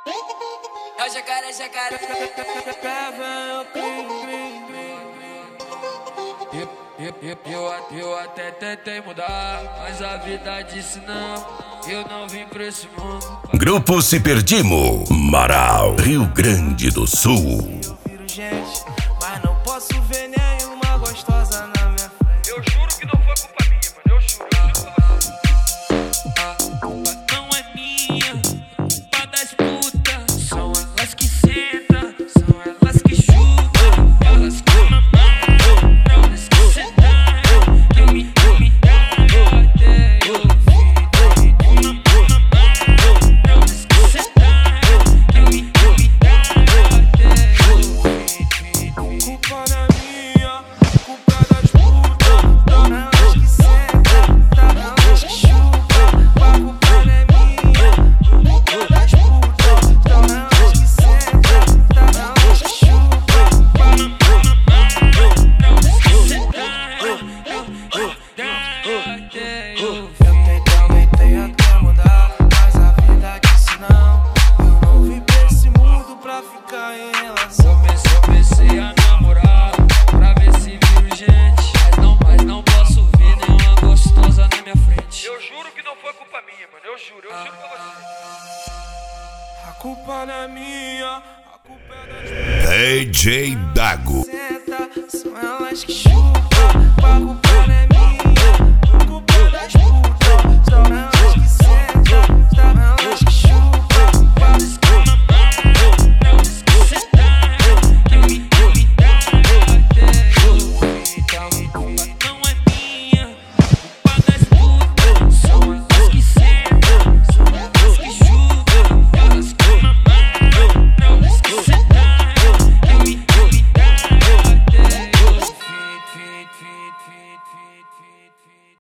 É o jacaré, jacaré. Eu até tentei mudar, mas a vida disse não. Eu não vim pra esse mundo. Grupo Se Perdimo, Marau, Rio Grande do Sul. Eu viro gente, mas não posso ver nenhuma gostosa na minha frente. Eu juro que não foi culpa minha, mano. Eu juro pra você. A culpa não é minha, culpa das putas. São elas que sentam, são elas que chutam, elas que mamam, elas que sentam. Que me dá, eu odeio o filho. Elas que sentam, que me dá, eu odeio o filho. Culpa não é minha, culpa das putas. Elas que sentam, elas que chupam. A culpa não é minha, culpa das putas. Elas que sentam, elas que chupam. Eu tentei mudar, mas a vida disse não. Eu não vim pra esse mundo pra ficar em relação. Comecei a namorar pra ver se viro gente, mas não posso ver nenhuma gostosa na minha frente. Eu juro que não foi culpa minha, mano. Eu juro pra você. A culpa não é minha, a culpa é das DJ Dago. senta, são elas que chupam. A culpa não é minha, a culpa é das putas. São elas